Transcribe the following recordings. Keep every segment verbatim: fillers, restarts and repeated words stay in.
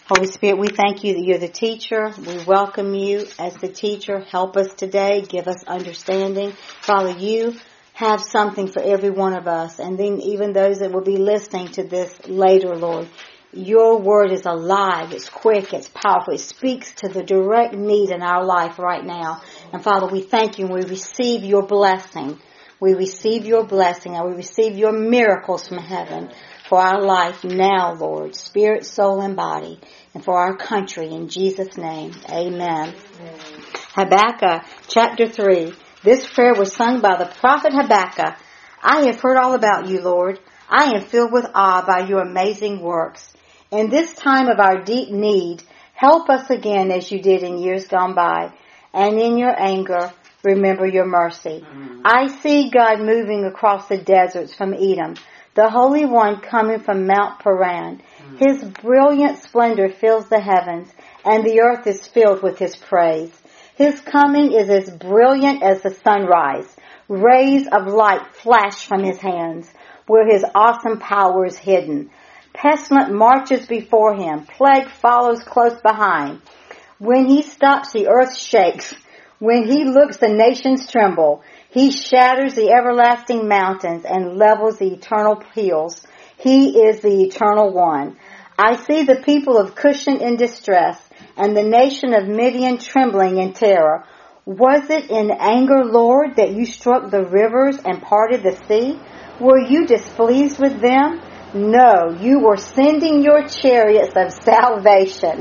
Holy Spirit, we thank you that you're the teacher. We welcome you as the teacher. Help us today. Give us understanding. Father, you have something for every one of us. And then even those that will be listening to this later, Lord. Your word is alive. It's quick. It's powerful. It speaks to the direct need in our life right now. And Father, we thank you and we receive your blessing. We receive your blessing and we receive your miracles from heaven for our life now, Lord. Spirit, soul, and body. And for our country, in Jesus' name, amen. Amen. Habakkuk, chapter three. This prayer was sung by the prophet Habakkuk. I have heard all about you, Lord. I am filled with awe by your amazing works. In this time of our deep need, help us again as you did in years gone by. And in your anger, remember your mercy. Mm-hmm. I see God moving across the deserts from Edom, the Holy One coming from Mount Paran. His brilliant splendor fills the heavens, and the earth is filled with His praise. His coming is as brilliant as the sunrise. Rays of light flash from His hands, where His awesome power is hidden. Pestilence marches before Him. Plague follows close behind. When He stops, the earth shakes. When He looks, the nations tremble. He shatters the everlasting mountains and levels the eternal hills. He is the eternal one. I see the people of Cushan in distress and the nation of Midian trembling in terror. Was it in anger, Lord, that you struck the rivers and parted the sea? Were you displeased with them? No, you were sending your chariots of salvation.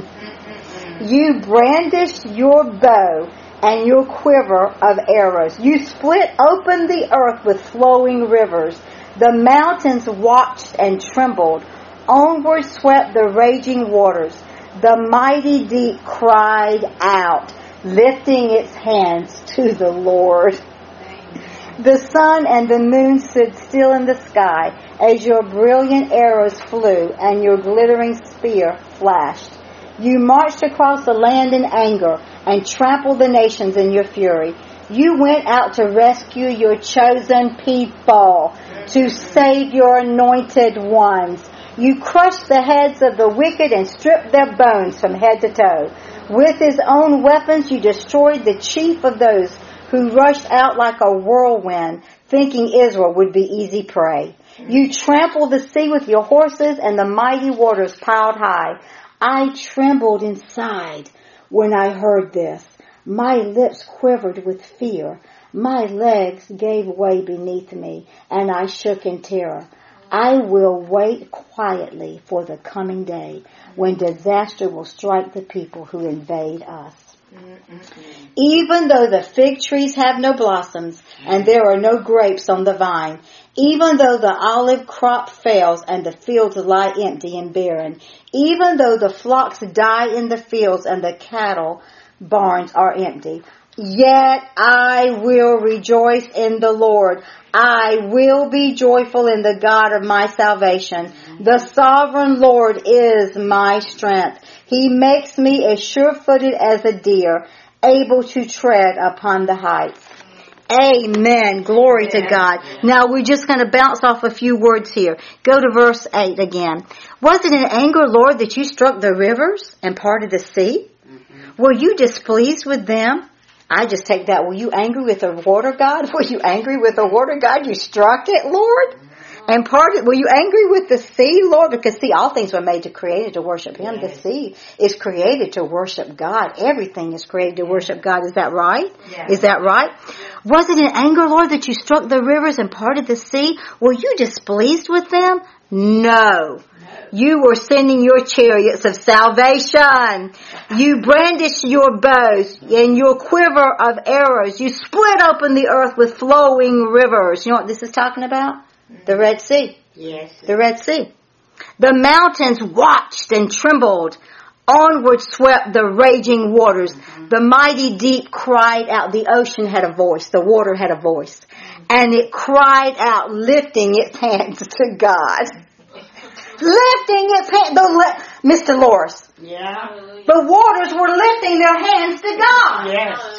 You brandished your bow and your quiver of arrows. You split open the earth with flowing rivers. The mountains watched and trembled. Onward swept the raging waters. The mighty deep cried out, lifting its hands to the Lord. The sun and the moon stood still in the sky as your brilliant arrows flew and your glittering spear flashed. You marched across the land in anger and trampled the nations in your fury. You went out to rescue your chosen people, to save your anointed ones. You crushed the heads of the wicked and stripped their bones from head to toe. With His own weapons, you destroyed the chief of those who rushed out like a whirlwind, thinking Israel would be easy prey. You trampled the sea with your horses and the mighty waters piled high. I trembled inside when I heard this. My lips quivered with fear. My legs gave way beneath me, and I shook in terror. I will wait quietly for the coming day when disaster will strike the people who invade us. Mm-hmm. Even though the fig trees have no blossoms and there are no grapes on the vine, even though the olive crop fails and the fields lie empty and barren, even though the flocks die in the fields and the cattle barns are empty, yet I will rejoice in the Lord. I will be joyful in the God of my salvation. The sovereign Lord is my strength. He makes me as sure-footed as a deer, able to tread upon the heights. Amen. Glory to God. Now we're just going to bounce off a few words here. Go to verse eight again. Was it in anger, Lord, that you struck the rivers and parted the sea? Mm-hmm. Were you displeased with them? I just take that. Were you angry with the water God? Were you angry with the water God? You struck it, Lord? And parted. Were you angry with the sea, Lord? Because see, all things were made to create to worship Him. Yes. The sea is created to worship God. Everything is created to worship God. Is that right? Yes. Is that right? Was it in anger, Lord, that you struck the rivers and parted the sea? Were you displeased with them? No. You were sending your chariots of salvation. You brandished your bows and your quiver of arrows. You split open the earth with flowing rivers. You know what this is talking about? The Red Sea. Yes. The Red Sea. The mountains watched and trembled. Onward swept the raging waters. Mm-hmm. The mighty deep cried out. The ocean had a voice. The water had a voice. And it cried out, lifting its hands to God. Lifting its hands. The, Mister Loris. Yeah. The waters were lifting their hands to God. Yes.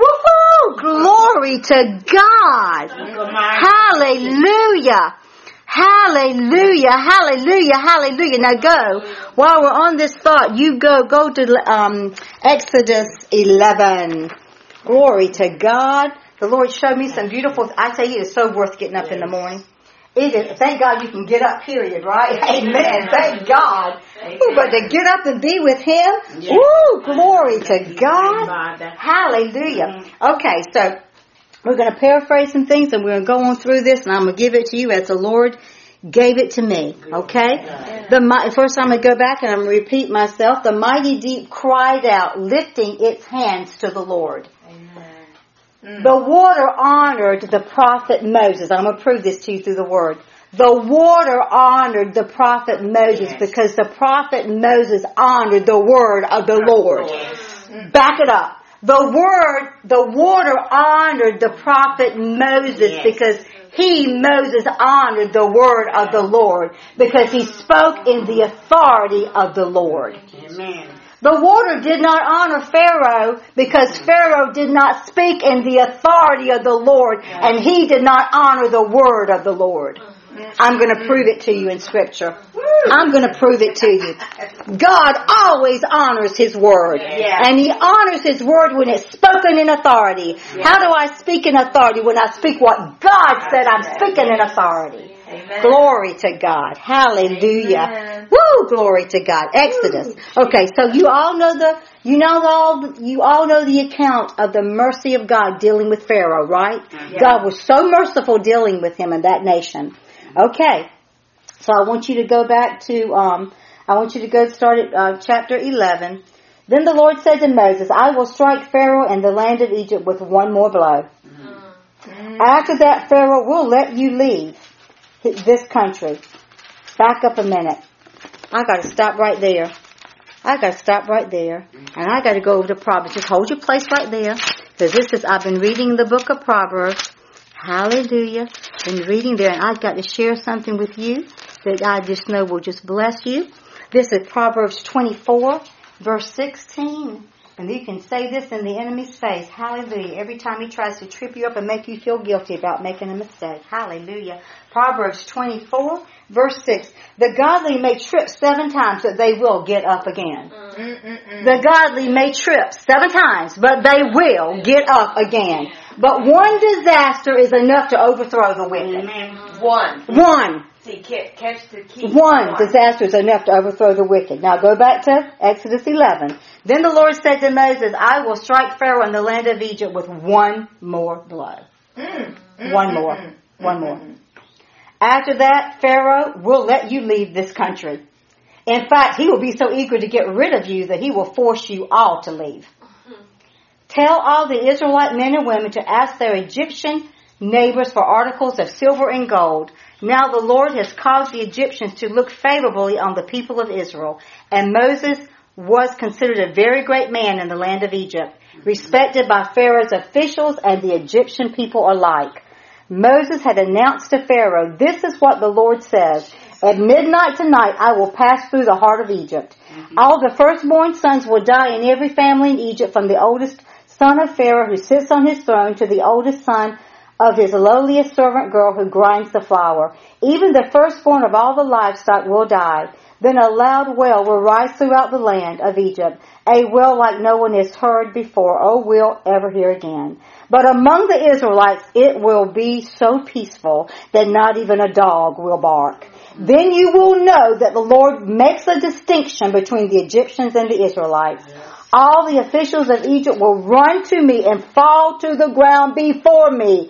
Woohoo! Glory to God. Hallelujah. Hallelujah, hallelujah, hallelujah. Now go. While we're on this thought, you go, go to um, Exodus eleven. Glory to God. The Lord showed me some beautiful, I tell you, it's so worth getting up in the morning. It is, thank God you can get up, period, right? Amen. Thank God. Ooh, but to get up and be with Him, woo, glory to God. Hallelujah. Okay, so we're going to paraphrase some things and we're going to go on through this and I'm going to give it to you as the Lord gave it to me. Okay? The First I'm going to go back and I'm going to repeat myself. The mighty deep cried out, lifting its hands to the Lord. The water honored the prophet Moses. I'm going to prove this to you through the word. The water honored the prophet Moses yes. because the prophet Moses honored the word of the Lord. Yes. Back it up. The word, the water honored the prophet Moses yes. because he, Moses, honored the word of the Lord because he spoke in the authority of the Lord. Amen. The water did not honor Pharaoh because Pharaoh did not speak in the authority of the Lord and he did not honor the word of the Lord. I'm going to prove it to you in Scripture. I'm going to prove it to you. God always honors His word. And He honors His word when it's spoken in authority. How do I speak in authority? When I speak what God said, I'm speaking in authority. Amen. Glory to God. Hallelujah. Amen. Woo! Glory to God. Exodus. Okay, so you all know the you know all you all know the account of the mercy of God dealing with Pharaoh, right? Yeah. God was so merciful dealing with him and that nation. Okay. So I want you to go back to um I want you to go start at uh, chapter eleven. Then the Lord said to Moses, I will strike Pharaoh and the land of Egypt with one more blow. Mm-hmm. After that, Pharaoh will let you leave this country. Back up a minute. I got to stop right there. I got to stop right there. And I got to go over to Proverbs. Just hold your place right there. Because this is, I've been reading the book of Proverbs. Hallelujah. Been reading there. And I've got to share something with you that I just know will just bless you. This is Proverbs twenty-four, verse sixteen. And you can say this in the enemy's face. Hallelujah. Every time he tries to trip you up and make you feel guilty about making a mistake. Hallelujah. Proverbs twenty-four, verse six. The godly may trip seven times, but they will get up again. Mm-mm-mm. The godly may trip seven times, but they will get up again. But one disaster is enough to overthrow the wicked. Amen. One. One. See, catch the key. One disaster is enough to overthrow the wicked. Now go back to Exodus eleven. Then the Lord said to Moses, I will strike Pharaoh and the land of Egypt with one more blow. Mm, mm, one more. Mm, mm, one more. Mm, After that, Pharaoh will let you leave this country. In fact, he will be so eager to get rid of you that he will force you all to leave. Mm-hmm. Tell all the Israelite men and women to ask their Egyptian neighbors for articles of silver and gold. Now the Lord has caused the Egyptians to look favorably on the people of Israel. And Moses was considered a very great man in the land of Egypt, respected by Pharaoh's officials and the Egyptian people alike. Moses had announced to Pharaoh, this is what the Lord says. At midnight tonight I will pass through the heart of Egypt. Mm-hmm. All the firstborn sons will die in every family in Egypt, from the oldest son of Pharaoh who sits on his throne to the oldest son of his lowliest servant girl who grinds the flour. Even the firstborn of all the livestock will die. Then a loud wail will rise throughout the land of Egypt, a wail like no one has heard before or will ever hear again. But among the Israelites it will be so peaceful that not even a dog will bark. Then you will know that the Lord makes a distinction between the Egyptians and the Israelites. All the officials of Egypt will run to me and fall to the ground before me.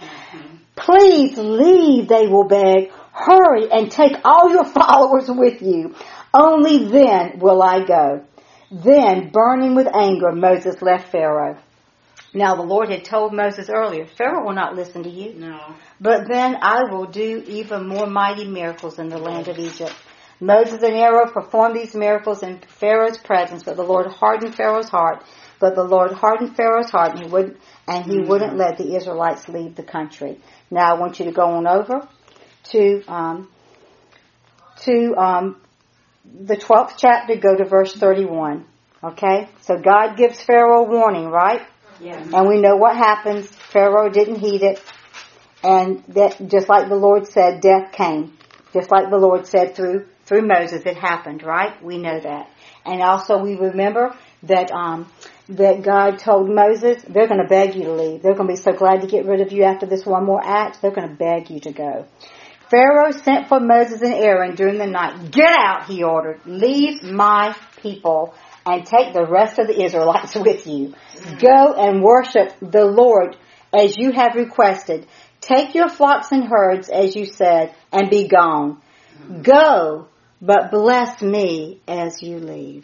Please leave, they will beg. Hurry and take all your followers with you. Only then will I go. Then, burning with anger, Moses left Pharaoh. Now the Lord had told Moses earlier, Pharaoh will not listen to you. No. But then I will do even more mighty miracles in the land of Egypt. Moses and Aaron performed these miracles in Pharaoh's presence, but the Lord hardened Pharaoh's heart. But the Lord hardened Pharaoh's heart, and he wouldn't, and he mm-hmm. wouldn't let the Israelites leave the country. Now I want you to go on over to um, to um, the twelfth chapter. Go to verse thirty-one. Okay, so God gives Pharaoh a warning, right? Yeah. And we know what happens. Pharaoh didn't heed it, and that just like the Lord said, death came. Just like the Lord said through through Moses, it happened, right? We know that. And also we remember that um, that God told Moses, they're going to beg you to leave. They're going to be so glad to get rid of you after this one more act. They're going to beg you to go. Pharaoh sent for Moses and Aaron during the night. Get out, he ordered. Leave my people and take the rest of the Israelites with you. Go and worship the Lord as you have requested. Take your flocks and herds as you said and be gone. Go, but bless me as you leave.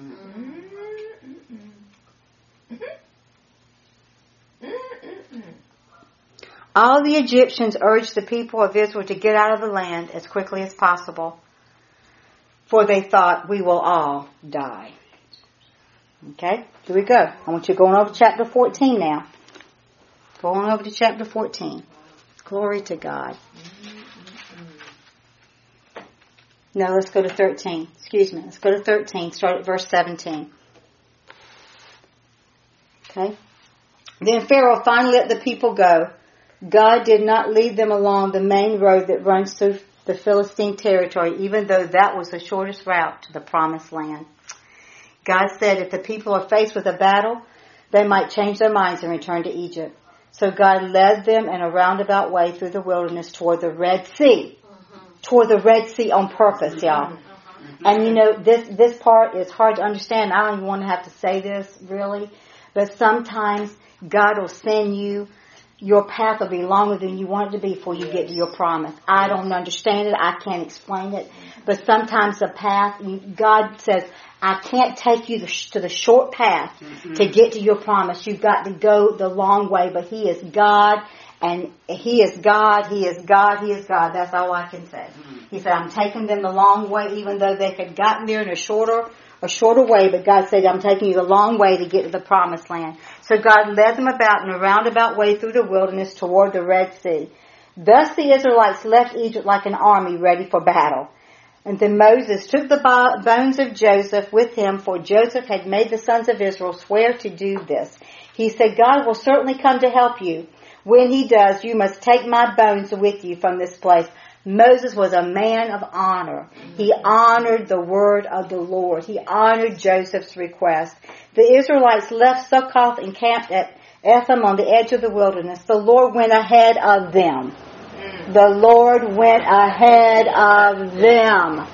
All the Egyptians urged the people of Israel to get out of the land as quickly as possible, for they thought, we will all die. Okay, here we go. I want you to go on over to chapter fourteen now. Go on over to chapter fourteen. Glory to God. No, let's go to thirteen. Excuse me. Let's go to thirteen. Start at verse seventeen. Okay. Then Pharaoh finally let the people go. God did not lead them along the main road that runs through the Philistine territory, even though that was the shortest route to the promised land. God said if the people are faced with a battle, they might change their minds and return to Egypt. So God led them in a roundabout way through the wilderness toward the Red Sea. Mm-hmm. Toward the Red Sea on purpose, y'all. Mm-hmm. And you know, this, this part is hard to understand. I don't even want to have to say this, really. But sometimes God will send you, your path will be longer than you want it to be before you get to your promise. I don't understand it. I can't explain it. But sometimes the path, God says, I can't take you to the short path mm-hmm. to get to your promise. You've got to go the long way. But He is God, and He is God, He is God, He is God. That's all I can say. Mm-hmm. He said, I'm taking them the long way, even though they had gotten there in a shorter a shorter way, but God said, I'm taking you the long way to get to the promised land. So God led them about in a roundabout way through the wilderness toward the Red Sea. Thus the Israelites left Egypt like an army ready for battle. And then Moses took the bones of Joseph with him, for Joseph had made the sons of Israel swear to do this. He said, God will certainly come to help you. When He does, you must take my bones with you from this place. Moses was a man of honor. He honored the word of the Lord. He honored Joseph's request. The Israelites left Succoth and camped at Etham on the edge of the wilderness. The Lord went ahead of them. The Lord went ahead of them.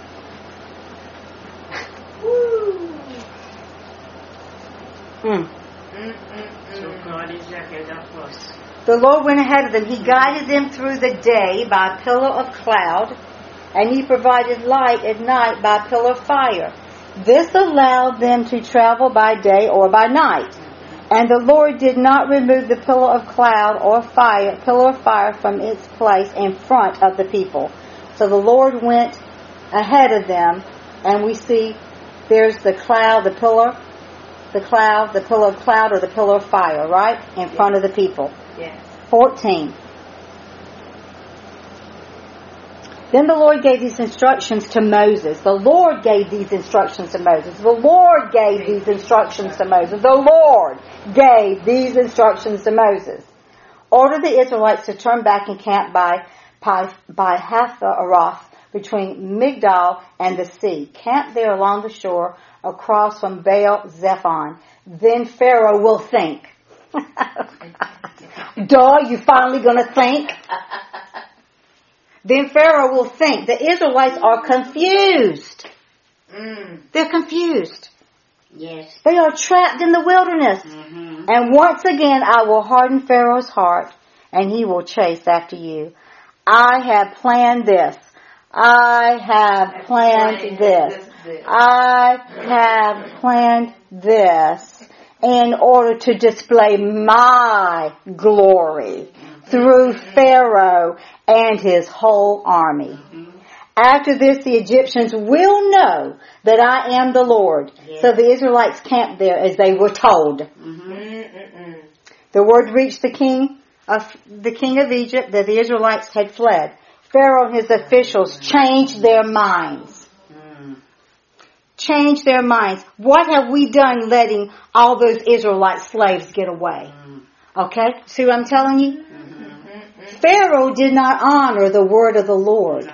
Mm. So God is ahead of us. The Lord went ahead of them. He guided them through the day by a pillar of cloud, and He provided light at night by a pillar of fire. This allowed them to travel by day or by night. And the Lord did not remove the pillar of cloud or fire, pillar of fire from its place in front of the people. So the Lord went ahead of them, and we see there's the cloud, the pillar, the cloud, the pillar of cloud or the pillar of fire, right? In front of the people. Yes. fourteen. Then the Lord gave these instructions to Moses. The Lord gave these instructions to Moses. The Lord gave these instructions to Moses. The Lord gave these instructions to Moses. Order the Israelites to turn back and camp by, by, by Hatharath between Migdal and the sea. Camp there along the shore across from Baal Zephon. Then Pharaoh will think. Duh, you finally going to think? Then Pharaoh will think. The Israelites are confused. Mm. They're confused. Yes. They are trapped in the wilderness. Mm-hmm. And once again I will harden Pharaoh's heart, and he will chase after you. I have planned this. I have planned this. I have planned this in order to display my glory through Pharaoh and his whole army. Mm-hmm. After this, the Egyptians will know that I am the Lord. Yeah. So the Israelites camped there as they were told. Mm-hmm. The word reached the king of the king of Egypt that the Israelites had fled. Pharaoh and his officials changed their minds. Mm. Changed their minds. What have we done letting all those Israelite slaves get away? Mm. Okay? See what I'm telling you? Mm-hmm. Pharaoh did not honor the word of the Lord. No.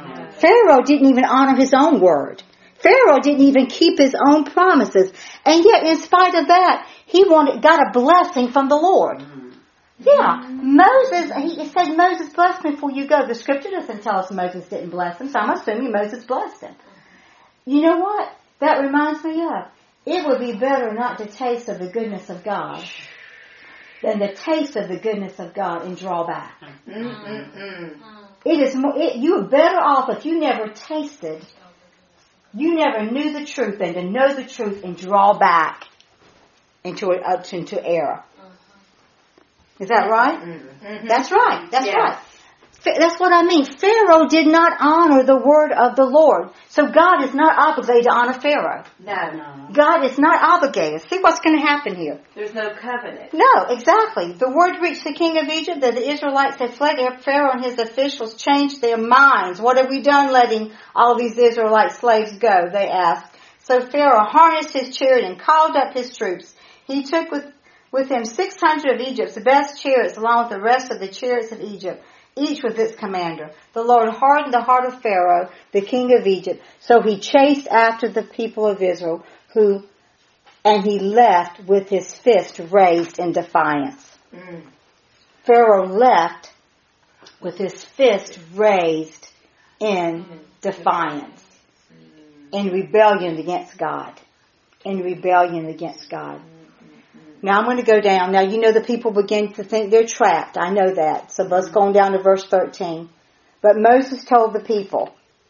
Pharaoh didn't even honor his own word. Pharaoh didn't even keep his own promises. And yet, in spite of that, he wanted, got a blessing from the Lord. Yeah. Moses, he said, Moses, bless me before you go. The scripture doesn't tell us Moses didn't bless him, so I'm assuming Moses blessed him. You know what? That reminds me of, it would be better not to taste of the goodness of God than to taste of the goodness of God and draw back. Mm-mm-mm. It is more, it, you're better off if you never tasted, you never knew the truth, than to know the truth and draw back into up into error. Is that right? Mm-hmm. That's right. That's yes. right. That's what I mean. Pharaoh did not honor the word of the Lord. So God is not obligated to honor Pharaoh. No, no. God is not obligated. See what's going to happen here. There's no covenant. No, exactly. The word reached the king of Egypt that the Israelites had fled. Pharaoh and his officials changed their minds. What have we done letting all these Israelite slaves go? They asked. So Pharaoh harnessed his chariot and called up his troops. He took with, with him six hundred of Egypt's best chariots along with the rest of the chariots of Egypt, each with its commander. The Lord hardened the heart of Pharaoh, the king of Egypt, so he chased after the people of Israel, who, and he left with his fist raised in defiance. Mm. Pharaoh left with his fist raised in defiance, in rebellion against God, in rebellion against God. Now I'm going to go down. Now you know the people begin to think they're trapped. I know that. So let's go on down to verse thirteen. But Moses told the people,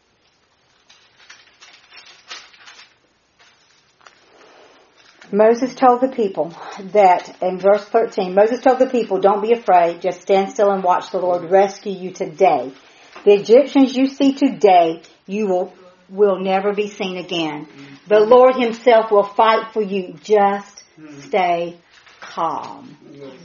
Moses told the people that, in verse thirteen, Moses told the people, don't be afraid, just stand still and watch the Lord rescue you today. The Egyptians you see today, you will, will never be seen again. The Lord himself will fight for you. Just stay calm.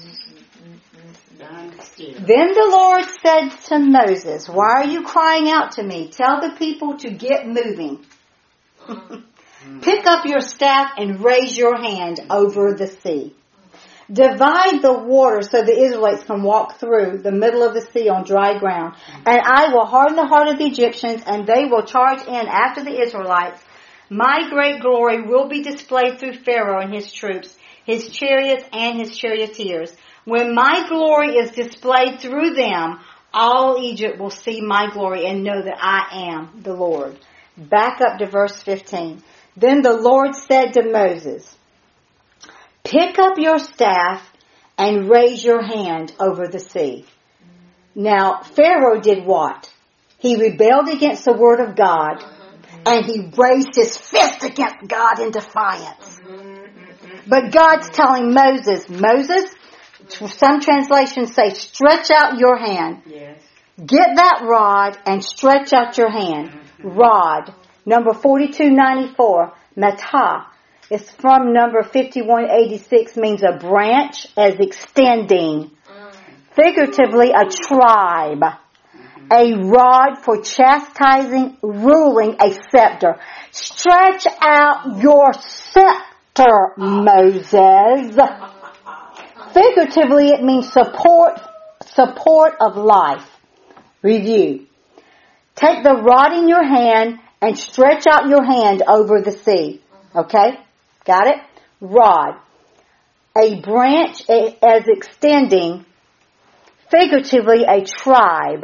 Then the Lord said to Moses, why are you crying out to me? Tell the people to get moving. Pick up your staff and raise your hand over the sea. Divide the water so the Israelites can walk through the middle of the sea on dry ground. And I will harden the heart of the Egyptians, and they will charge in after the Israelites. My great glory will be displayed through Pharaoh and his troops, his chariots and his charioteers. When my glory is displayed through them, all Egypt will see my glory and know that I am the Lord. Back up to verse fifteen. Then the Lord said to Moses, pick up your staff and raise your hand over the sea. Now, Pharaoh did what? He rebelled against the word of God, and he raised his fist against God in defiance. But God's telling Moses, Moses, some translations say, stretch out your hand. Yes. Get that rod and stretch out your hand. Rod. Number forty-two ninety-four, matah. It's from number fifty-one eighty-six, means a branch as extending. Figuratively, a tribe. A rod for chastising, ruling, a scepter. Stretch out your scepter, Moses. Figuratively, it means support, support of life. Review. Take the rod in your hand and stretch out your hand over the sea. Okay? Got it? Rod. A branch as extending, figuratively a tribe.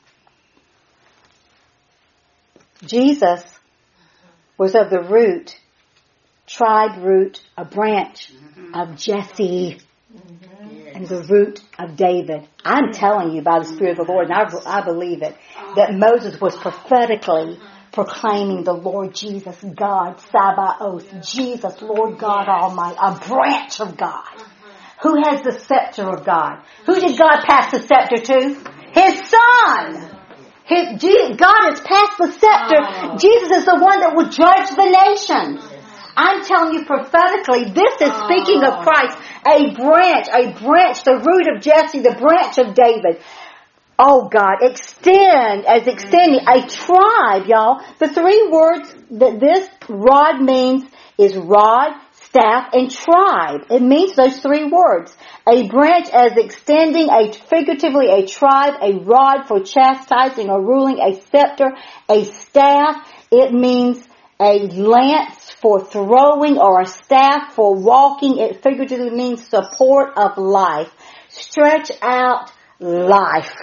Jesus was of the root, tribe root, a branch of Jesse. And the root of David. I'm telling you by the Spirit of the Lord, and I, I believe it, that Moses was prophetically proclaiming the Lord Jesus, God, Sabaoth, Jesus, Lord God Almighty, a branch of God. Who has the scepter of God? Who did God pass the scepter to? His Son. His, Jesus, God has passed the scepter. Jesus is the one that will judge the nations. I'm telling you prophetically, this is speaking of Christ, a branch, a branch, the root of Jesse, the branch of David. Oh God, extend, as extending, a tribe, y'all. The three words that this rod means is rod, staff, and tribe. It means those three words. A branch as extending, a figuratively a tribe, a rod for chastising or ruling, a scepter, a staff. It means a lance for throwing or a staff for walking. It figuratively means support of life. Stretch out life.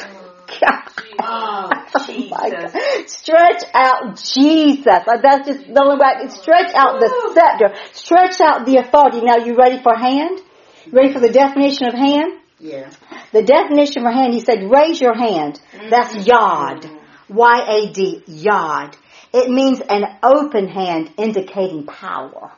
Oh, Jesus. Oh, stretch out Jesus. That's just the only way. Stretch out the scepter. Stretch out the authority. Now, you ready for hand? Ready for the definition of hand? Yeah. The definition for hand, he said, raise your hand. That's yod. Y A D. Yod. It means an open hand indicating power.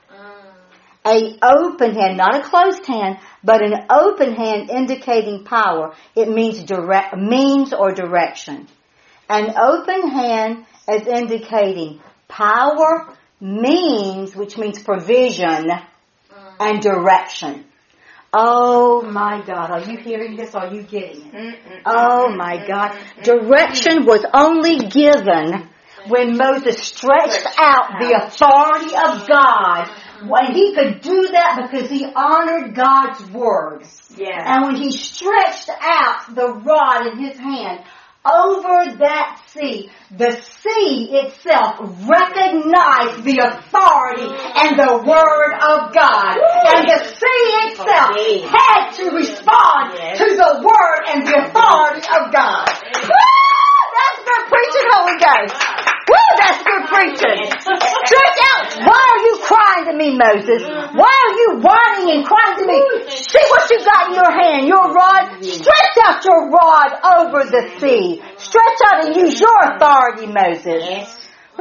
A open hand, not a closed hand, but an open hand indicating power. It means direct, means or direction. An open hand is indicating power, means, which means provision, and direction. Oh my God, are you hearing this? Are you getting it? Oh my God. Direction was only given when Moses stretched out the authority of God. When he could do that because he honored God's word. Yeah. And when he stretched out the rod in his hand over that sea, the sea itself recognized the authority and the word of God. And the sea itself had to respond to the word and the authority of God. Woo! That's good preaching, Holy Ghost. Woo! That's good preaching. Stretch out. Why are you crying to me, Moses? Why are you whining and crying to me? See what you got in your hand, your rod. Stretch out your rod over the sea. Stretch out and use your authority, Moses.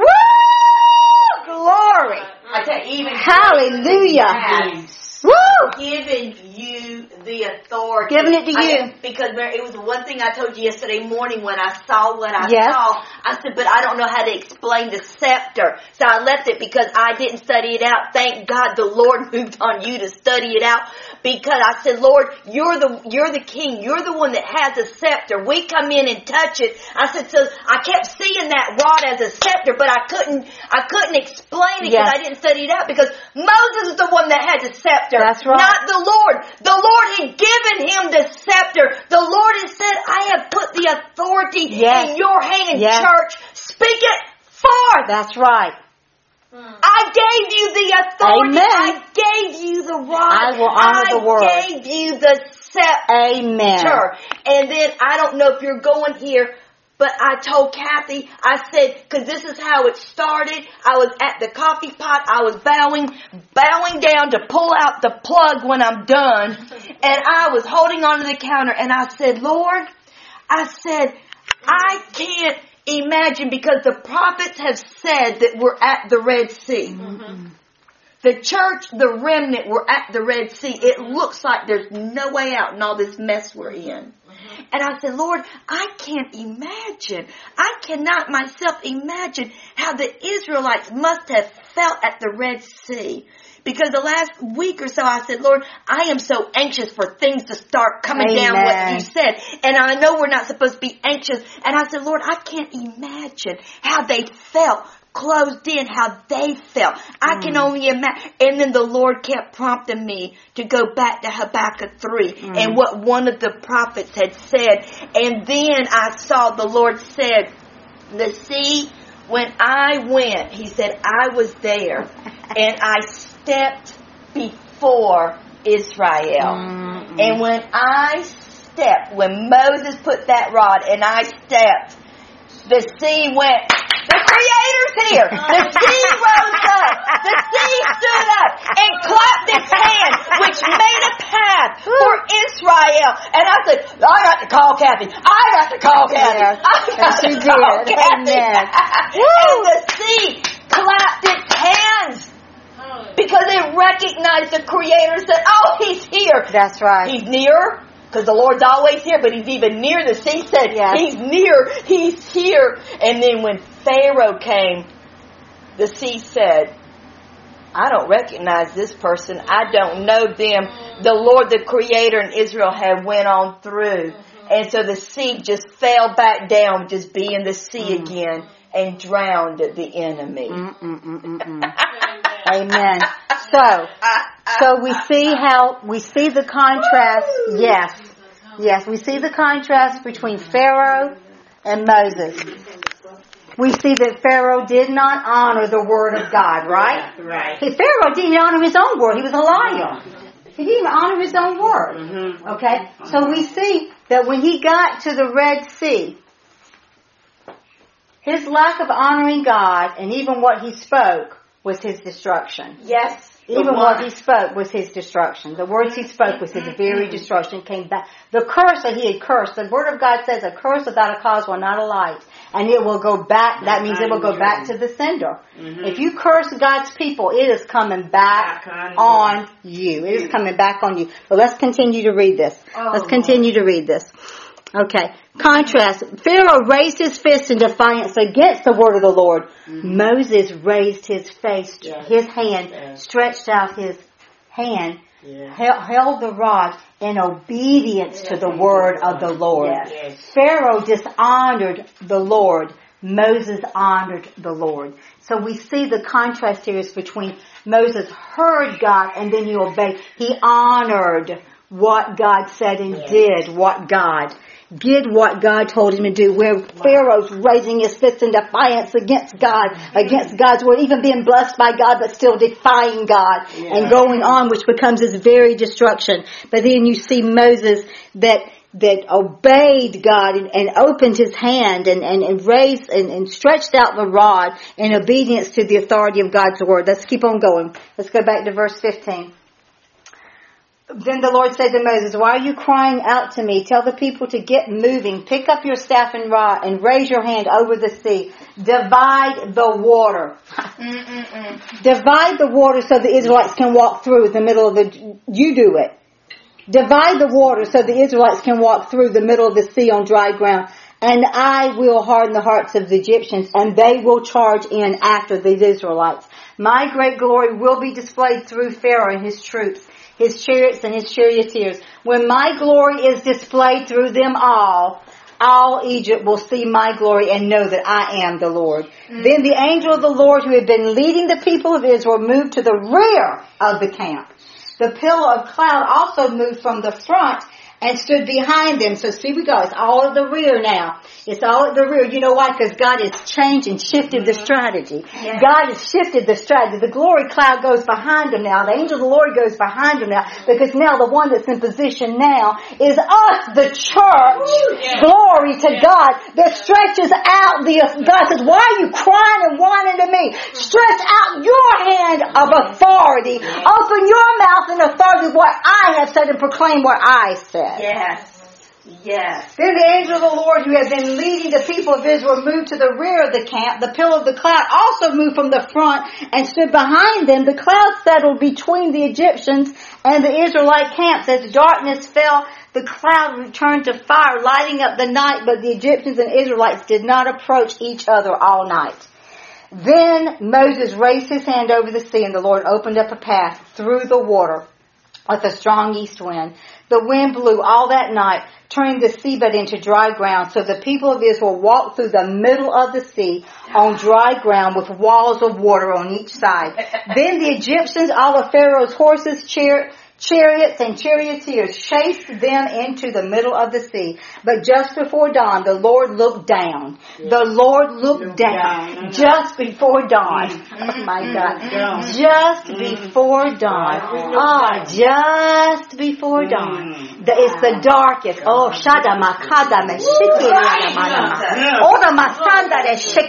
Woo! Glory. I tell you, even Hallelujah. Woo! Giving you the authority. Giving it to you. I, because there, it was one thing I told you yesterday morning when I saw what I yes. saw. I said, but I don't know how to explain the scepter. So I left it because I didn't study it out. Thank God the Lord moved on you to study it out. Because I said, Lord, you're the, you're the king. You're the one that has a scepter. We come in and touch it. I said, so I kept seeing that rod as a scepter, but I couldn't, I couldn't explain it because yes. I didn't study it out because Moses is the one that has a scepter. That's right. Not the Lord. The Lord had given him the scepter. The Lord has said, I have put the authority yes. in your hand, yes. church. Speak it forth. That's right. I gave you the authority. Amen. I gave you the rod. I will honor I the word. I gave you the scepter. Amen. And then I don't know if you're going here, but I told Kathy, I said, because this is how it started. I was at the coffee pot. I was bowing, bowing down to pull out the plug when I'm done. And I was holding onto the counter and I said, Lord, I said, I can't imagine because the prophets have said that we're at the Red Sea. Mm-hmm. The church, the remnant, we're at the Red Sea. It looks like there's no way out in all this mess we're in. And I said, Lord, I can't imagine. I cannot myself imagine how the Israelites must have felt at the Red Sea. Because the last week or so I said, Lord, I am so anxious for things to start coming Amen. down what you said. And I know we're not supposed to be anxious. And I said, Lord, I can't imagine how they felt. Closed in, how they felt. I mm. can only imagine. And then the Lord kept prompting me to go back to Habakkuk three mm. and what one of the prophets had said. And then I saw the Lord said, the sea, when I went, he said, I was there and I stepped before Israel. Mm-hmm. And when I stepped, when Moses put that rod and I stepped, the sea went, the Creator's here. The sea rose up. The sea stood up and clapped its hands, which made a path for Israel. And I said, I got to call Kathy. I got to call Kathy. Yes. I got she to call did. Kathy. Amen. And the sea clapped its hands because it recognized the Creator. Said, oh, he's here. That's right. He's near. Because the Lord's always here, but he's even near. The sea said, yes. He's near, he's here. And then when Pharaoh came, the sea said, I don't recognize this person. I don't know them. The Lord, the Creator in Israel had went on through. And so the sea just fell back down, just being the sea mm. again, and drowned the enemy. Mm-mm-mm-mm-mm. Amen. So, So we see how, we see the contrast, yes, yes, we see the contrast between Pharaoh and Moses. We see that Pharaoh did not honor the word of God, right? Right. He, Pharaoh didn't honor his own word. He was a liar. He didn't even honor his own word. Mm-hmm. Okay? So we see that when he got to the Red Sea, his lack of honoring God and even what he spoke was his destruction. Yes. Even what he spoke was his destruction. The words he spoke was his very destruction. Came back. The curse that he had cursed, the word of God says a curse without a cause will not alight. And it will go back, that means it will go back to the sender. Mm-hmm. If you curse God's people, it is coming back, back on, on you. It is coming back on you. But let's continue to read this. Oh, let's continue to read this. Okay. Contrast. Pharaoh raised his fist in defiance against the word of the Lord. Mm-hmm. Moses raised his face, yes. his hand, yes. stretched out his hand, yes. held, held the rod in obedience yes. to the word of the Lord. Yes. Pharaoh dishonored the Lord. Moses honored the Lord. So we see the contrast here is between Moses heard God and then he obeyed. He honored what God said and yes. did what God did what God told him to do, where wow. Pharaoh's raising his fist in defiance against God, against God's word, even being blessed by God, but still defying God yeah. and going on, which becomes his very destruction. But then you see Moses that that obeyed God and, and opened his hand and, and, and raised and, and stretched out the rod in obedience to the authority of God's word. Let's keep on going. Let's go back to verse fifteen. Then the Lord said to Moses, why are you crying out to me? Tell the people to get moving. Pick up your staff and rod and raise your hand over the sea. Divide the water. Divide the water so the Israelites can walk through the middle of the... You do it. Divide the water so the Israelites can walk through the middle of the sea on dry ground. And I will harden the hearts of the Egyptians, and they will charge in after the Israelites. My great glory will be displayed through Pharaoh and his troops, his chariots and his charioteers. When my glory is displayed through them all, all Egypt will see my glory and know that I am the Lord. Mm-hmm. Then the angel of the Lord who had been leading the people of Israel moved to the rear of the camp. The pillar of cloud also moved from the front and stood behind them. So see we go. It's all at the rear now. It's all at the rear. You know why? Because God has changed and shifted the strategy. Yeah. God has shifted the strategy. The glory cloud goes behind them now. The angel of the Lord goes behind them now. Because now the one that's in position now is us, the church. Yeah. Glory to yeah. God that stretches out the, God says, why are you crying and whining to me? Stretch out your hand of authority. Yeah. Open your mouth in authority what I have said and proclaim what I said. Yes. Yes. Then the angel of the Lord who had been leading the people of Israel moved to the rear of the camp. The pillar of the cloud also moved from the front and stood behind them. The cloud settled between the Egyptians and the Israelite camps. As darkness fell, the cloud returned to fire, lighting up the night, but the Egyptians and Israelites did not approach each other all night. Then Moses raised his hand over the sea, and the Lord opened up a path through the water with a strong east wind. The wind blew all that night, turning the seabed into dry ground. So the people of Israel walked through the middle of the sea on dry ground with walls of water on each side. Then the Egyptians, all of Pharaoh's horses, char- chariots, and charioteers chased them into the middle of the sea. But just before dawn, the Lord looked down. The Lord looked down just before dawn. Oh my God. Just before dawn. Ah, just before dawn. It's the darkest. Oh, Shada Makada Meshikiri. Oda Masanda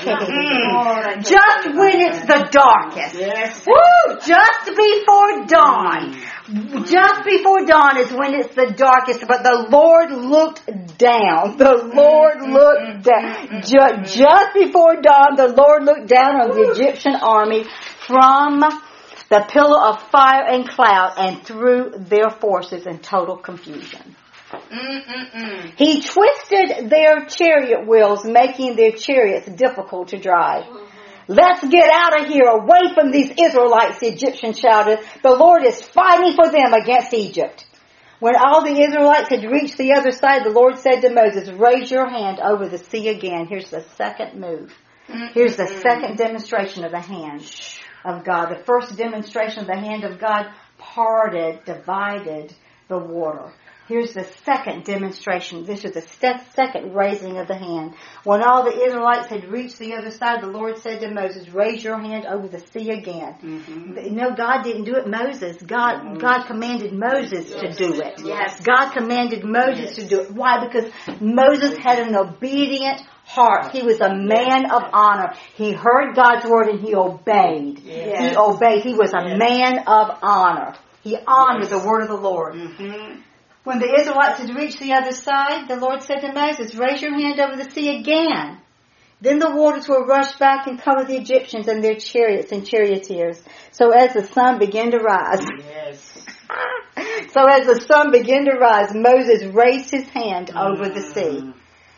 Shikiri. Just when it's the darkest. Woo! Just before dawn. Just before dawn is when it's the darkest, but the Lord looked down. The Lord looked down. Just, just before dawn, the Lord looked down on the Egyptian army from the pillar of fire and cloud and threw their forces in total confusion. Mm-mm-mm. He twisted their chariot wheels, making their chariots difficult to drive. Let's get out of here, away from these Israelites, the Egyptians shouted. The Lord is fighting for them against Egypt. When all the Israelites had reached the other side, the Lord said to Moses, raise your hand over the sea again. Here's the second move. Here's the second demonstration of the hand of God. The first demonstration of the hand of God parted, divided the water. Here's the second demonstration. This is the second raising of the hand. When all the Israelites had reached the other side, the Lord said to Moses, raise your hand over the sea again. Mm-hmm. No, God didn't do it, Moses. God mm-hmm. God commanded Moses yes. to do it. Yes. God commanded Moses yes. to do it. Why? Because Moses had an obedient heart. He was a man of honor. He heard God's word and he obeyed. Yes. He obeyed. He was a yes. man of honor. He honored yes. the word of the Lord. Mm-hmm. When the Israelites had reached the other side, the Lord said to Moses, raise your hand over the sea again. Then the waters will rush back and cover the Egyptians and their chariots and charioteers. So as the sun began to rise, yes. so as the sun began to rise, Moses raised his hand mm. over the sea.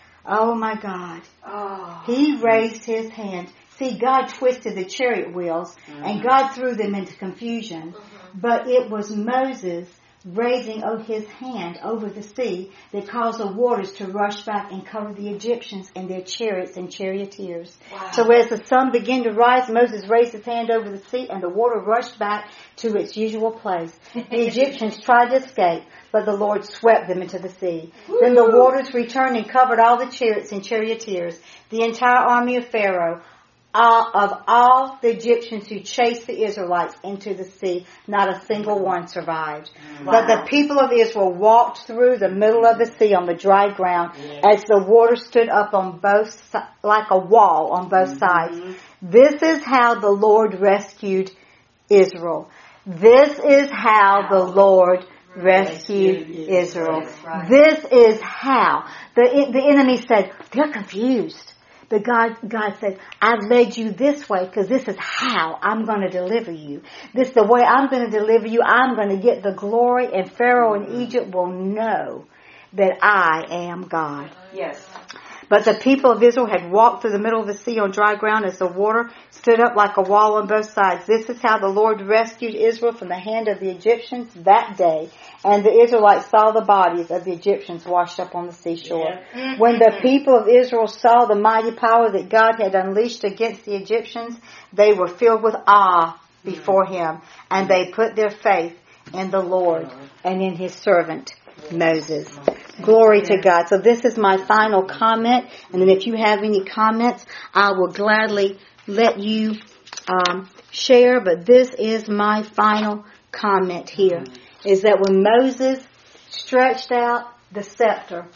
Oh my God. Oh. He raised his hand. See, God twisted the chariot wheels mm. and God threw them into confusion. Mm-hmm. But it was Moses raising his hand over the sea that caused the waters to rush back and cover the Egyptians and their chariots and charioteers. Wow. So as the sun began to rise, Moses raised his hand over the sea and the water rushed back to its usual place. The Egyptians tried to escape, but the Lord swept them into the sea. Woo! Then the waters returned and covered all the chariots and charioteers, the entire army of Pharaoh. Uh, of all the Egyptians who chased the Israelites into the sea, not a single one survived. Wow. But the people of Israel walked through the middle of the sea on the dry ground yes. as the water stood up on both, like a wall on both mm-hmm. sides. This is how the Lord rescued Israel. This is how the Lord rescued Israel. This is how. The, the enemy said, they're confused. But God, God said, I've led you this way because this is how I'm going to deliver you. This is the way I'm going to deliver you. I'm going to get the glory, and Pharaoh in Egypt will know that I am God. Yes. But the people of Israel had walked through the middle of the sea on dry ground as the water stood up like a wall on both sides. This is how the Lord rescued Israel from the hand of the Egyptians that day. And the Israelites saw the bodies of the Egyptians washed up on the seashore. Yeah. When the people of Israel saw the mighty power that God had unleashed against the Egyptians, they were filled with awe before Him. And they put their faith in the Lord and in His servant Moses. Glory to God. So this is my final comment. And then if you have any comments, I will gladly let you um, share. But this is my final comment here. Is that when Moses stretched out the scepter,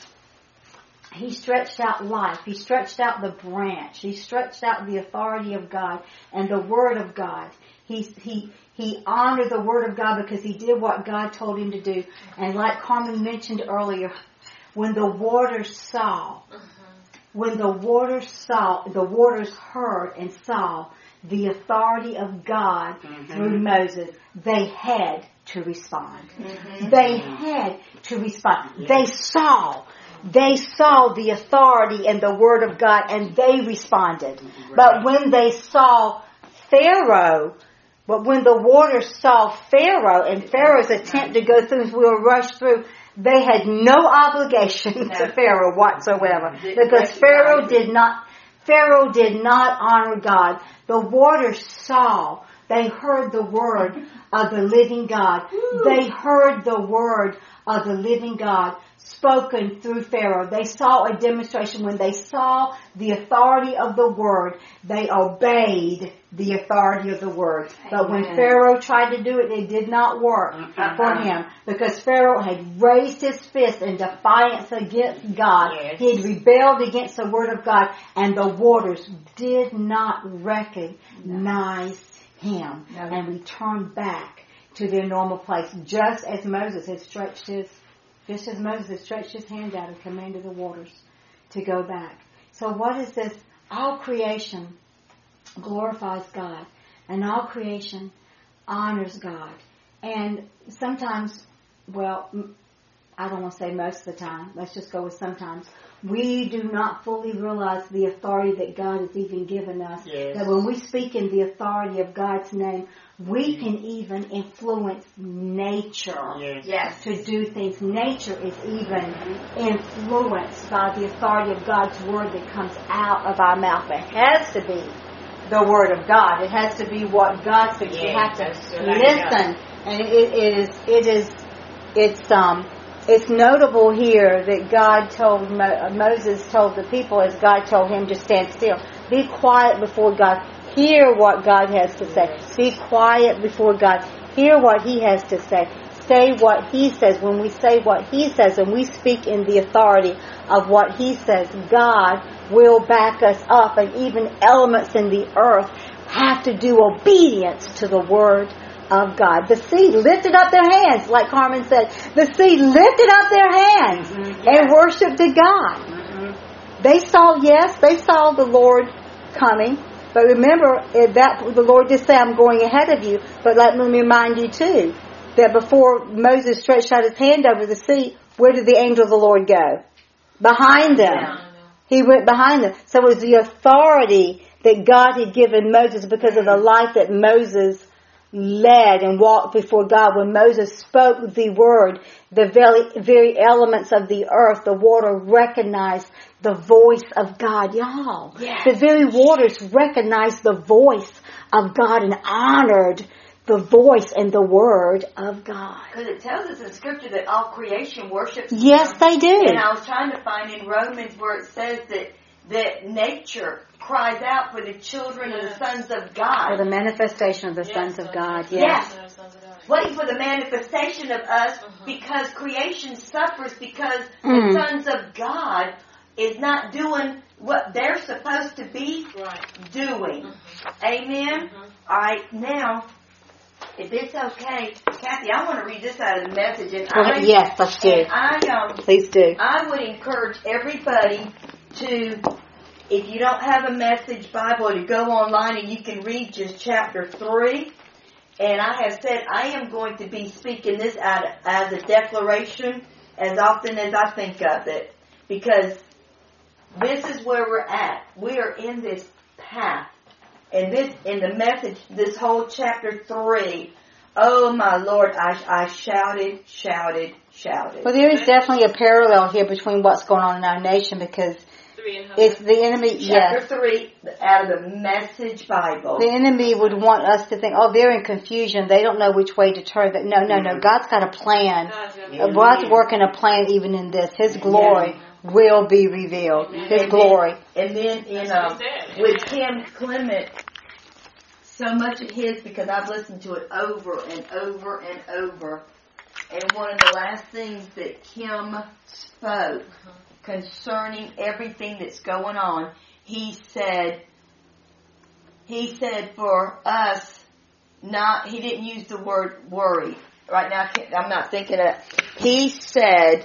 he stretched out life. He stretched out the branch. He stretched out the authority of God and the Word of God. He, he, he honored the Word of God because he did what God told him to do. And like Carmen mentioned earlier, when the waters saw, when the waters saw, the waters heard and saw the authority of God mm-hmm. through Moses, they had to respond. Mm-hmm. They had to respond. Yes. They saw. They saw the authority and the Word of God and they responded. Right. But when they saw Pharaoh, but when the waters saw Pharaoh and Pharaoh's attempt to go through, we'll rush through, they had no obligation no. to Pharaoh whatsoever. Because Pharaoh did not, Pharaoh did not honor God. The waters saw. They heard the word of the living God. They heard the word of the living God spoken through Pharaoh. They saw a demonstration. When they saw the authority of the word, they obeyed the authority of the word. But when Pharaoh tried to do it, it did not work uh-huh. for him. Because Pharaoh had raised his fist in defiance against God. Yes. He had rebelled against the word of God. And the waters did not recognize him no. and returned back to their normal place, just as Moses had stretched his, just as Moses had stretched his hand out and commanded the waters to go back. So what is this? All creation glorifies God, and all creation honors God. And sometimes, well, I don't want to say most of the time, let's just go with sometimes, we do not fully realize the authority that God has even given us. Yes. That when we speak in the authority of God's name, we can even influence nature yes. Yes. to do things. Nature is even influenced by the authority of God's word that comes out of our mouth. It has to be the word of God. It has to be what God speaks. Yes. You have to listen And it, it is, it is, it's um, it's notable here that God told Mo- Moses told the people as God told him to stand still, be quiet before God, hear what God has to say, be quiet before God, hear what He has to say, say what He says. When we say what He says and we speak in the authority of what He says, God will back us up, and even elements in the earth have to do obedience to the Word of God. The sea lifted up their hands, like Carmen said. The sea lifted up their hands mm-hmm. and worshiped to God. Mm-hmm. They saw, yes, they saw the Lord coming. But remember, that the Lord did say, I'm going ahead of you. But let me remind you too, that before Moses stretched out his hand over the sea, where did the angel of the Lord go? Behind them. Yeah. He went behind them. So it was the authority that God had given Moses because of the life that Moses led and walked before God. When Moses spoke the word, the very, very elements of the earth, the water recognized the voice of God. Y'all, yes. The very waters recognized the voice of God and honored the voice and the word of God. Because it tells us in Scripture that all creation worships Him. Yes, they do. And I was trying to find in Romans where it says that that nature cries out for the children yes. of the sons of God. For the manifestation of the yes, sons of God. Yes. yes. Waiting for the manifestation of us uh-huh. because creation suffers because mm. the sons of God is not doing what they're supposed to be right. doing. Uh-huh. Amen? Uh-huh. All right, now, if it's okay, Kathy, I want to read this out of the message. And okay, I, yes, let's do. I, um, Please do. I would encourage everybody to, if you don't have a Message Bible, to go online and you can read just chapter three. And I have said I am going to be speaking this out as a declaration as often as I think of it. Because this is where we're at. We are in this path. And this, in the message, this whole chapter three, oh my Lord, I, I shouted, shouted, shouted. Well, there is definitely a parallel here between what's going on in our nation because it's the enemy. Chapter yes. three out of the Message Bible. The enemy would want us to think, oh, they're in confusion. They don't know which way to turn. But no, no, no. God's got a plan. Yeah. God's working a plan even in this. His glory yeah. will be revealed. His and glory. Then, and then, you know, with Kim Clement, so much of his, because I've listened to it over and over and over. And one of the last things that Kim spoke concerning everything that's going on, he said, he said for us, not, he didn't use the word worry. Right now, I can't, I'm not thinking of it. He said,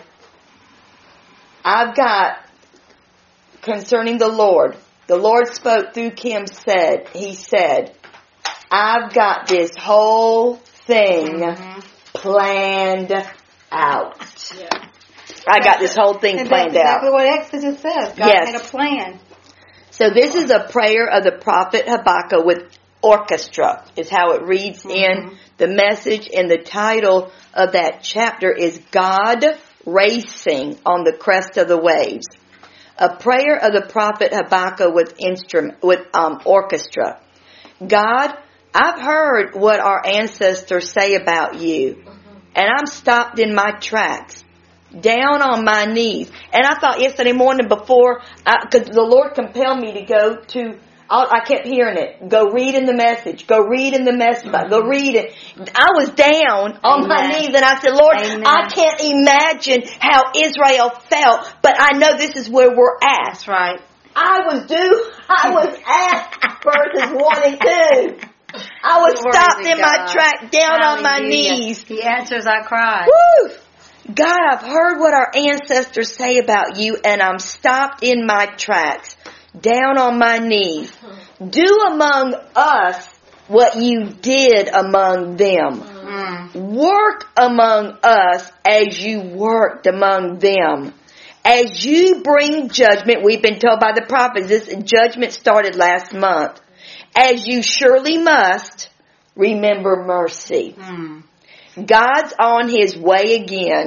I've got, concerning the Lord, the Lord spoke through Kim, said, he said, I've got this whole thing mm-hmm. planned out. Yeah. I got this whole thing and planned that's exactly out. What Exodus says. God yes. had a plan. So this is a prayer of the prophet Habakkuk with orchestra, is how it reads mm-hmm. in the Message. And the title of that chapter is God Racing on the Crest of the Waves. A prayer of the prophet Habakkuk with instrument, with um, orchestra. God, I've heard what our ancestors say about you, mm-hmm. and I'm stopped in my tracks. Down on my knees. And I thought yesterday morning before, because the Lord compelled me to go to, I kept hearing it. Go read in the Message. Go read in the Message. Mm-hmm. Go read it. I was down on Amen. my knees and I said, Lord, Amen. I can't imagine how Israel felt, but I know this is where we're at. That's right. I was due, I was at verses one and two. I was Glory stopped in God. my track, down Hallelujah. on my knees. He answers our cry. Woo! God, I've heard what our ancestors say about you, and I'm stopped in my tracks, down on my knees. Do among us what you did among them. Mm. Work among us as you worked among them. As you bring judgment, we've been told by the prophets, this judgment started last month. As you surely must, remember mercy. Mm. God's on His way again,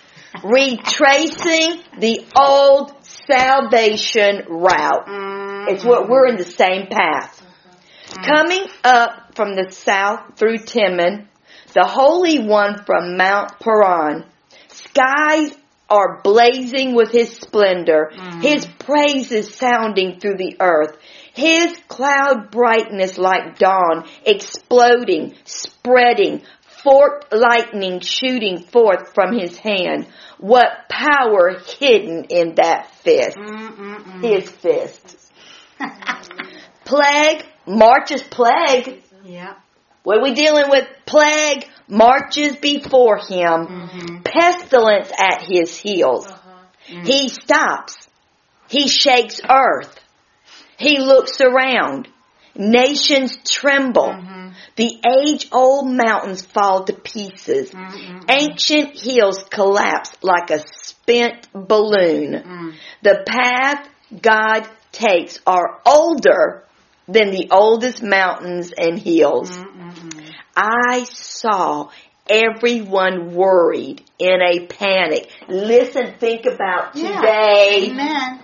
retracing the old salvation route. Mm-hmm. It's what we're in the same path. Mm-hmm. Coming up from the south through Timon, the Holy One from Mount Paran. Skies are blazing with His splendor, mm. His praises sounding through the earth. His cloud brightness like dawn, exploding, spreading, forked lightning shooting forth from His hand. What power hidden in that fist. Mm-mm-mm. His fist. Plague marches plague. Yeah. What are we dealing with? Plague marches before Him. Mm-hmm. Pestilence at His heels. Uh-huh. Mm-hmm. He stops. He shakes earth. He looks around. Nations tremble. Mm-hmm. The age-old mountains fall to pieces. Mm-hmm. Ancient hills collapse like a spent balloon. Mm. The path God takes are older than the oldest mountains and hills. Mm-hmm. I saw everyone worried in a panic. Listen, think about today. Yeah. Amen.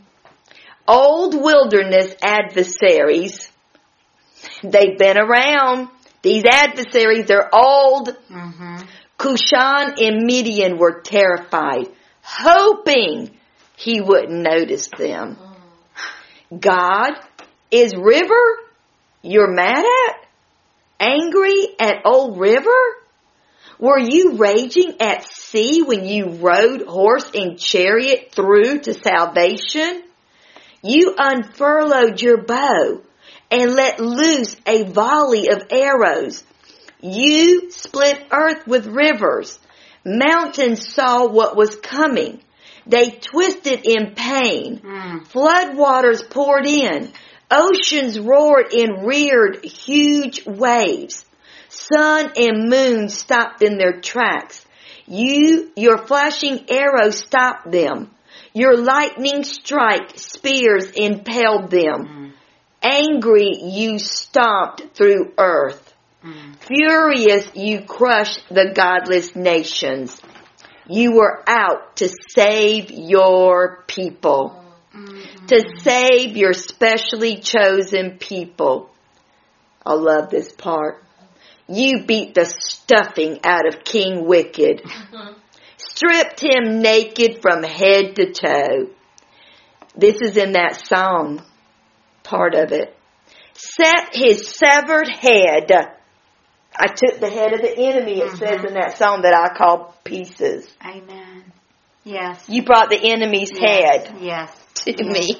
Old wilderness adversaries, they've been around. These adversaries are old. Mm-hmm. Cushan and Midian were terrified, hoping He wouldn't notice them. Mm. God, is River you're mad at? Angry at old River? Were you raging at sea when you rode horse and chariot through to salvation? You unfurled your bow and let loose a volley of arrows. You split earth with rivers. Mountains saw what was coming. They twisted in pain. Mm. Flood waters poured in. Oceans roared and reared huge waves. Sun and moon stopped in their tracks. You, your flashing arrows stopped them. Your lightning strike spears impaled them. Mm. Angry, you stomped through earth. Mm. Furious, you crushed the godless nations. You were out to save your people. Mm-hmm. To save your specially chosen people. I love this part. You beat the stuffing out of King Wicked. Stripped him naked from head to toe. This is in that song, part of it. Set his severed head. I took the head of the enemy, it mm-hmm. says in that song that I call pieces. Amen. Yes. You brought the enemy's yes. head yes. to yes. me.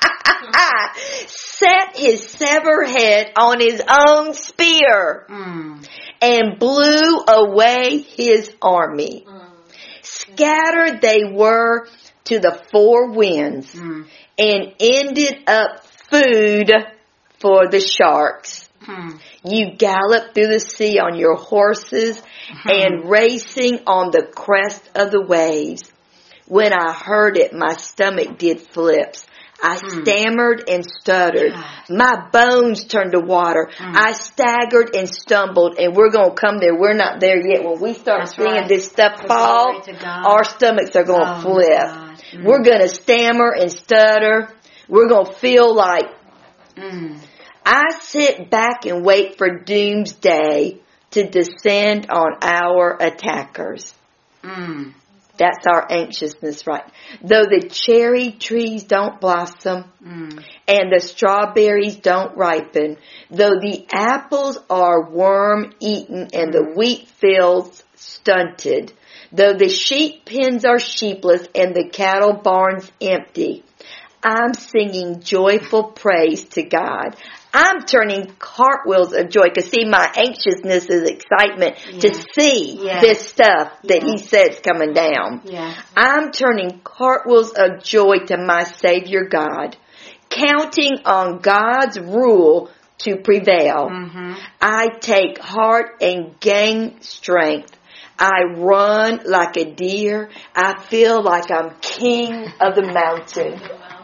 Set his severed head on his own spear mm. and blew away his army. Mm. Scattered they were to the four winds mm. and ended up food for the sharks. Mm. You galloped through the sea on your horses mm. and racing on the crest of the waves. When I heard it, my stomach did flips. I mm. stammered and stuttered. My bones turned to water. Mm. I staggered and stumbled, and we're going to come there. We're not there yet. When we start That's seeing right. this stuff fall, our stomachs are going to oh, flip. Mm. We're going to stammer and stutter. We're going to feel like... Mm. I sit back and wait for doomsday to descend on our attackers. Mm. That's our anxiousness, right? Though the cherry trees don't blossom mm. and the strawberries don't ripen, though the apples are worm-eaten and the wheat fields stunted, though the sheep pens are sheepless and the cattle barns empty, I'm singing joyful praise to God. I'm turning cartwheels of joy because see, my anxiousness is excitement yeah. to see yeah. this stuff that yeah. He says coming down. Yeah. I'm turning cartwheels of joy to my Savior God, counting on God's rule to prevail. Mm-hmm. I take heart and gain strength. I run like a deer. I feel like I'm king of the mountain.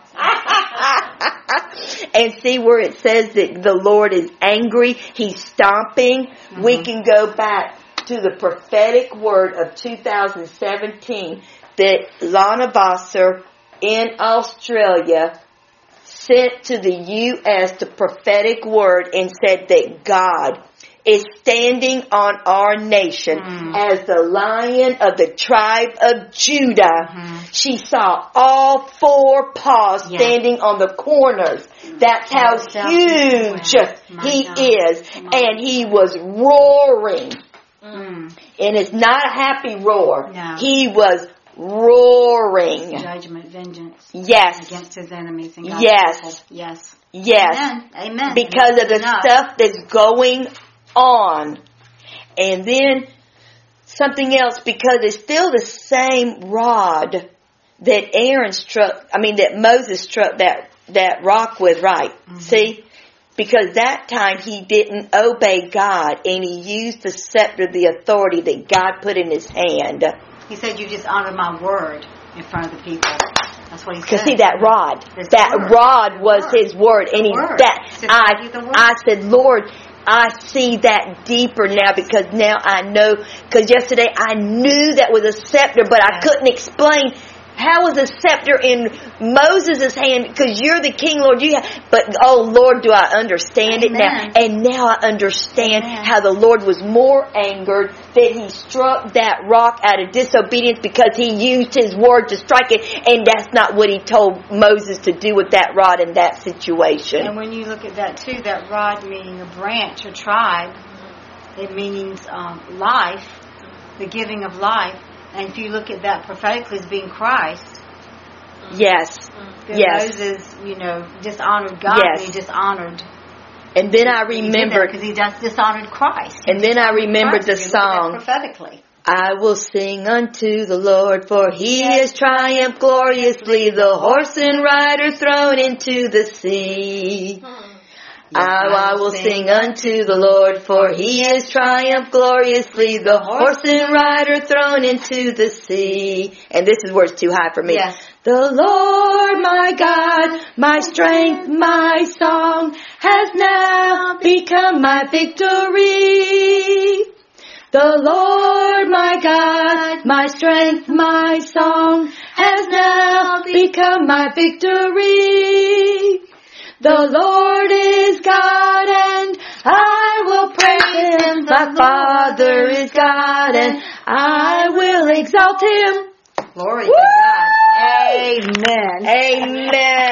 And see where it says that the Lord is angry, He's stomping. Mm-hmm. We can go back to the prophetic word of two thousand seventeen that Lana Vassar in Australia sent to the U S the prophetic word and said that God is standing on our nation. Mm. As the Lion of the tribe of Judah, Mm-hmm. she saw all four paws Yes. standing on the corners. That's how Himself huge as well. My he God. is. My And he was roaring. Mm. And it's not a happy roar. No. He was roaring. Judgment, vengeance Yes. against his enemies and God's Yes. people. Yes. Yes. Amen. Amen. Because of the Enough. stuff that's going on. And then something else, because it's still the same rod that Aaron struck, I mean that Moses struck that, that rock with, right? Mm-hmm. See? Because that time he didn't obey God and he used the scepter, the authority that God put in his hand. He said, you just honor my word in front of the people. That's what he said. Because see that rod, This that word. rod was The word. his word. And The he, word. that, It's just I, like the word. I said, Lord, I see that deeper now because now I know, because yesterday I knew that was a scepter, but I Yes. couldn't explain how was a scepter in Moses' hand, because you're the king, Lord. You have, but oh Lord, do I understand it now? Amen. And now I understand Amen. how the Lord was more angered that he struck that rock out of disobedience because he used his word to strike it, and that's not what he told Moses to do with that rod in that situation. And when you look at that too, that rod meaning a branch, a tribe, it means um, life, the giving of life. And if you look at that prophetically as being Christ, Yes. then Yes. Moses, you know, dishonored God. Yes. And he dishonored. And then I remembered, because he just dishonored Christ. He and then I dishonored remembered Christ. the If you look at that song, prophetically. I will sing unto the Lord, for he has triumphed gloriously, the horse and rider thrown into the sea. I, I will sing unto the Lord, for he has triumphed gloriously, the horse and rider thrown into the sea. And this is where it's too high for me. Yes. The Lord my God, my strength, my song, has now become my victory. The Lord my God, my strength, my song, has now become my victory. The Lord is God and I will praise Him. My Father is God and I will exalt Him. Glory to God. Amen. Amen.